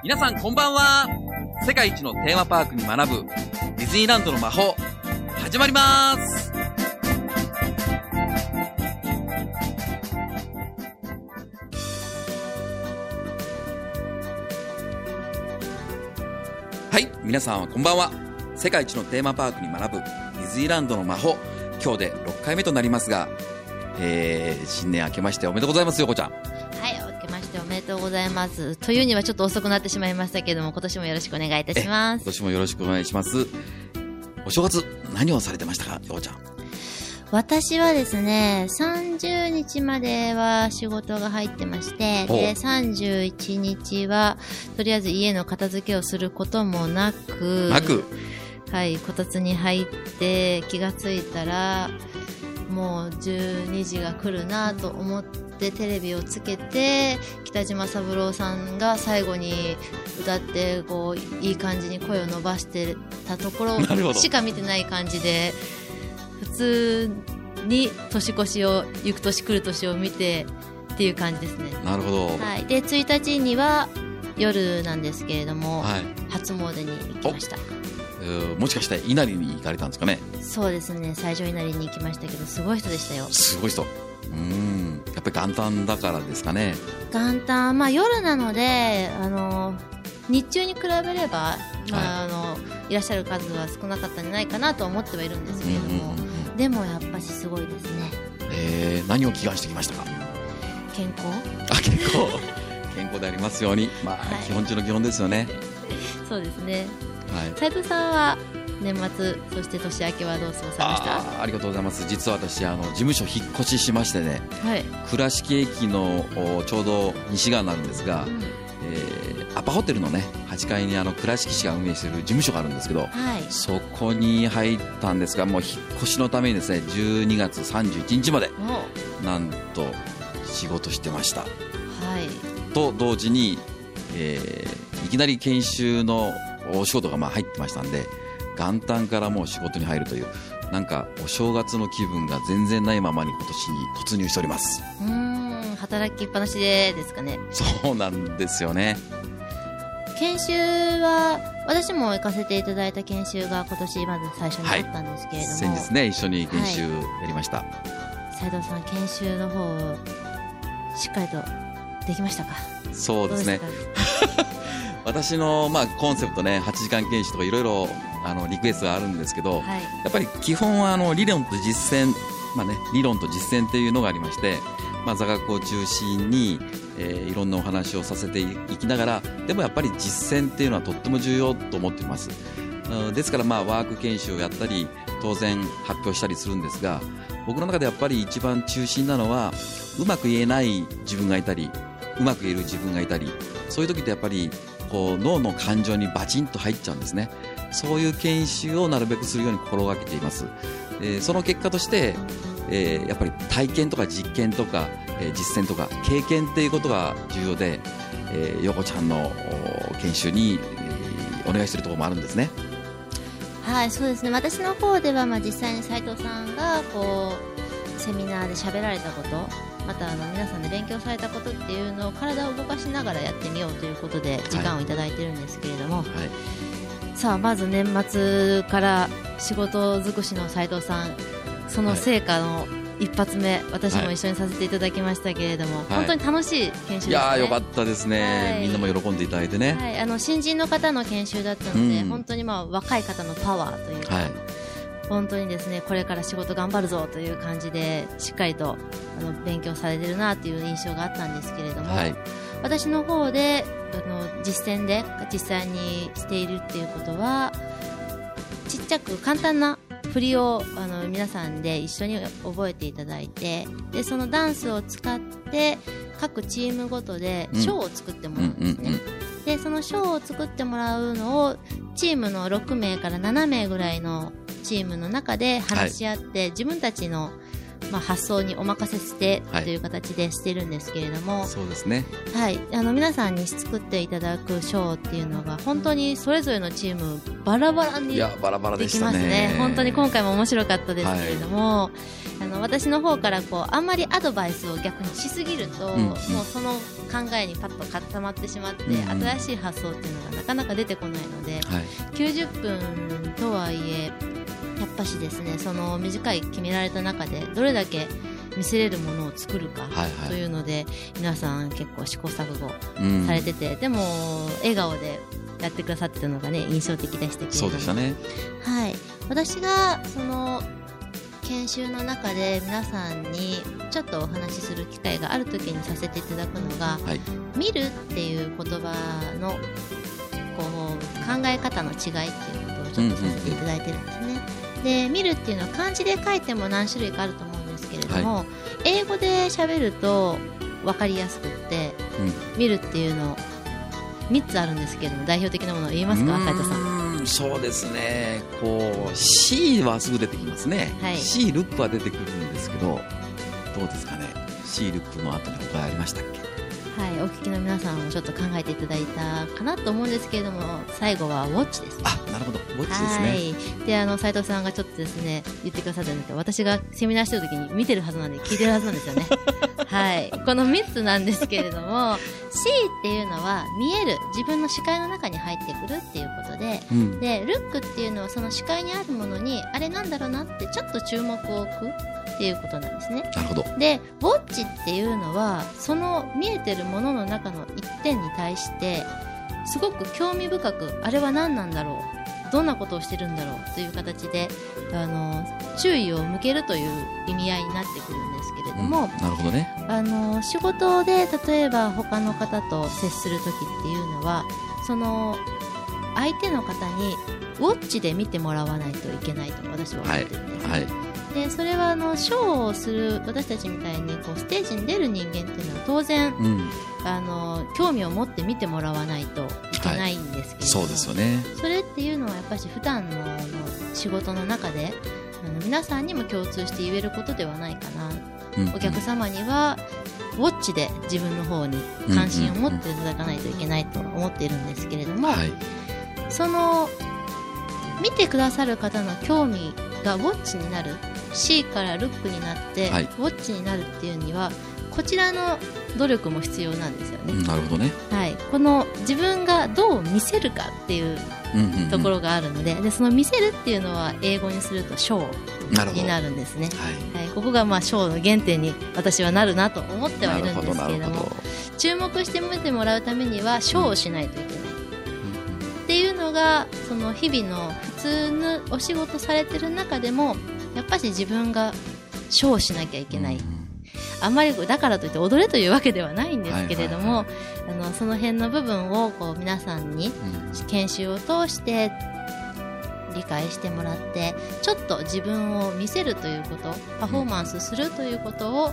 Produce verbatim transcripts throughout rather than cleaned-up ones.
皆さんこんばんは。世界一のテーマパークに学ぶディズニーランドの魔法始まります。はい、皆さんこんばんは。世界一のテーマパークに学ぶディズニーランドの魔法、今日でろっかいめとなりますが、えー、新年明けましておめでとうございます。よこちゃん。 はい、明けましておめでとうございます。というにはちょっと遅くなってしまいましたけども、今年もよろしくお願いいたします。 今年もよろしくお願いします。お正月何をされてましたか、よこちゃん。 私はですね、さんじゅうにちまでは仕事が入ってまして、でさんじゅういちにちはとりあえず家の片付けをすることもなくなくはい、こたつに入って気がついたらもうじゅうにじが来るなと思ってテレビをつけて、北島三郎さんが最後に歌ってこういい感じに声を伸ばしてたところしか見てない感じで、普通に年越しを行く年来る年を見てっていう感じですね。 なるほど、 はい、でついたちには夜なんですけれども、 はい、 初詣に行きました。 もしかして稲荷に行かれたんですかね。 そうですね、最初稲荷に行きましたけど、すごい人でしたよ。 すごい人。うーん、やっぱり元旦だからですかね。 元旦、まあ夜なので、あの日中に比べれば、まあ、はい、あのいらっしゃる数は少なかったんじゃないかなと思ってはいるんですけれども、うんうんうん、でもやっぱしすごいですね。 えー、何を祈願してきましたか。 健康。 あ、健康健康でありますように、まあ、はい、基本中の基本ですよね。 そうですね。斉、はい、藤さんは年末そして年明けはどう過ごされました？ あ, ありがとうございます。実は私あの事務所引っ越ししましてね、はい、倉敷駅のちょうど西側になるんですが、うん、えー、アパホテルのねはちかいにあの倉敷市が運営している事務所があるんですけど、はい、そこに入ったんですが、もう引っ越しのためにですねじゅうにがつさんじゅういちにちまでなんと仕事してました、はい、と同時に、えー、いきなり研修のお仕事がまあ入ってましたんで、元旦からもう仕事に入るという、なんかお正月の気分が全然ないままに今年に突入しております。 うーん、働きっぱなしでですかね。 そうなんですよね。 研修は私も行かせていただいた研修が今年まず最初にあったんですけれども、はい、 先日ね一緒に研修やりました。 斉藤さん、研修の方しっかりとできましたか？ そうですね。私のまあコンセプトね、はちじかん研修とかいろいろあのリクエストがあるんですけど、はい、やっぱり基本はあの理論と実践、まあね、理論と実践っていうのがありまして、まあ、座学を中心に、えー、いろんなお話をさせていきながら、でもやっぱり実践っていうのはとっても重要と思っています。ですからまあワーク研修をやったり当然発表したりするんですが、僕の中でやっぱり一番中心なのは、うまく言えない自分がいたりうまく言える自分がいたり、そういう時ってやっぱりこう脳の感情にバチンと入っちゃうんですね。そういう研修をなるべくするように心がけています。えー、その結果として、えー、やっぱり体験とか実験とか、えー、実践とか経験っていうことが重要で、えー、横ちゃんの研修に、えー、お願いしているところもあるんですね。 はい、そうですね。私の方では、まあ、実際に斉藤さんがこうセミナーで喋られたこと、またあの皆さんで勉強されたことっていうのを体を動かしながらやってみようということで時間をいただいてるんですけれども、はいはい、さあまず年末から仕事尽くしの斉藤さん、その成果の一発目、はい、私も一緒にさせていただきましたけれども、はい、本当に楽しい研修ですね。いやーよかったですね、はい、みんなも喜んでいただいてね、 はい、あの新人の方の研修だったので、うん、本当にまあ若い方のパワーというか、はい、本当にですね、これから仕事頑張るぞという感じでしっかりとあの勉強されてるなという印象があったんですけれども、はい、私の方であの実践で実際にしているっていうことは、ちっちゃく簡単な振りをあの皆さんで一緒に覚えていただいて、でそのダンスを使って各チームごとでショーを作ってもらうんですね、うんうんうんうん、でそのショーを作ってもらうのをチームのろくめいからななめいぐらいのチームの中で話し合って、はい、自分たちのまあ、発想にお任せしてという形でしてるんですけれども、 はい、そうですね、 はい、あの皆さんに作っていただくショーっていうのが本当にそれぞれのチームバラバラにできますね。いやバラバラでしたね。本当に今回も面白かったですけれども、はい、あの私の方からこうあんまりアドバイスを逆にしすぎると、うんうん、もうその考えにパッと固まってしまって、うんうん、新しい発想っていうのがなかなか出てこないので、はい、きゅうじゅっぷんとはいえやっぱしですね、その短い決められた中でどれだけ見せれるものを作るかというので、はいはい、皆さん結構試行錯誤されてて、うん、でも笑顔でやってくださってたのがね印象的でしたけれども、 そうでしたね、 はい、私がその研修の中で皆さんにちょっとお話しする機会がある時にさせていただくのが、はい、見るっていう言葉のこう考え方の違いっていうことをちょっとさせていただいてるんですね、うんうんうん、で見るっていうのは漢字で書いても何種類かあると思うんですけれども、はい、英語で喋ると分かりやすくって、うん、見るっていうのみっつあるんですけれども代表的なものを言えますか、斉藤さん。 そうですね、こう C はすぐ出てきますね、はい、C ルックは出てくるんですけどどうですかね。 C ルックの後に他ありましたっけ。 はい、お聞きの皆さんもちょっと考えていただいたかなと思うんですけれども、最後はウォッチですね。 あ、なるほど、ウォッチですね。 はい、であの斉藤さんがちょっとですね言ってくださったんですけど、私がセミナーしてる時に見てるはずなんで聞いてるはずなんですよねはい、このみっつなんですけれどもC っていうのは見える、自分の視界の中に入ってくるっていうことで、うん、でルックっていうのはその視界にあるものにあれなんだろうなってちょっと注目を置くっていうことなんですね。 なるほど。 でウォッチっていうのはその見えてるものの中の一点に対してすごく興味深く、あれは何なんだろう、どんなことをしてるんだろうという形であの注意を向けるという意味合いになってくるんですけれども、 うん、なるほどね。 あの仕事で例えば他の方と接する時っていうのはその相手の方にウォッチで見てもらわないといけないと私は思ってるんです、ね。はいはい、でそれはあのショーをする私たちみたいにこうステージに出る人間っていうのは当然、うん、あの興味を持って見てもらわないといけないんですけれども、はい、 そうですよね。 それっていうのはやっぱり普段 の, の仕事の中であの皆さんにも共通して言えることではないかな、うんうん、お客様にはウォッチで自分の方に関心を持っていただかないといけないと思っているんですけれども、はい、その見てくださる方の興味がウォッチになる、 C からルックになって、はい、ウォッチになるっていうにはこちらの努力も必要なんですよね、 うん、なるほどね、 はい、この自分がどう見せるかっていうところがあるので、うんうんうん、でその見せるっていうのは英語にするとショーになるんですね、はいはい、ここがまあショーの原点に私はなるなと思ってはいるんですけれども、注目して見てもらうためにはショーをしないといけない、うん、っていうのがその日々の普通のお仕事されてる中でもやっぱり自分がショーをしなきゃいけない、うん、あんまりだからといって踊れというわけではないんですけれども、はいはいはい、あのその辺の部分をこう皆さんに研修を通して理解してもらってちょっと自分を見せるということ、パフォーマンスするということを、うん、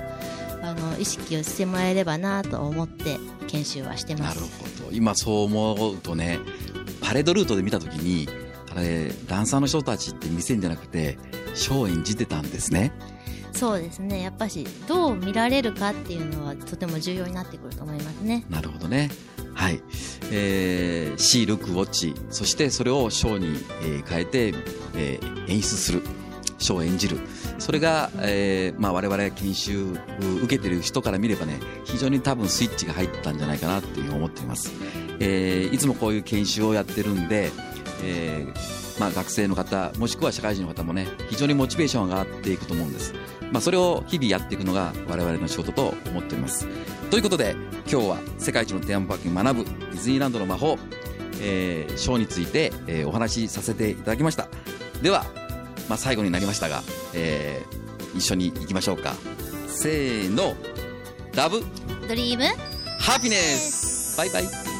あの意識をしてもらえればなと思って研修はしてます。 なるほど。今そう思うとね、パレードルートで見たときにあれダンサーの人たちって見せんじゃなくてショーを演じてたんですね。 そうですね、やっぱしどう見られるかっていうのはとても重要になってくると思いますね。 なるほどね。はい、えー、See, Look, Watch、 そしてそれをショーに、えー、変えて、えー、演出する、ショーを演じる、それが、えーまあ、我々研修受けてる人から見ればね、非常に多分スイッチが入ったんじゃないかなっていうふうに思っています、えー、いつもこういう研修をやってるんで、えーまあ、学生の方もしくは社会人の方もね、非常にモチベーションが上がっていくと思うんです。まあ、それを日々やっていくのが我々の仕事と思っております。ということで今日は世界一のテーマパークに学ぶディズニーランドの魔法、えー、ショーについて、えー、お話しさせていただきました。では、まあ、最後になりましたが、えー、一緒に行きましょうか。せーの、ラブドリームハピネス、バイバイ。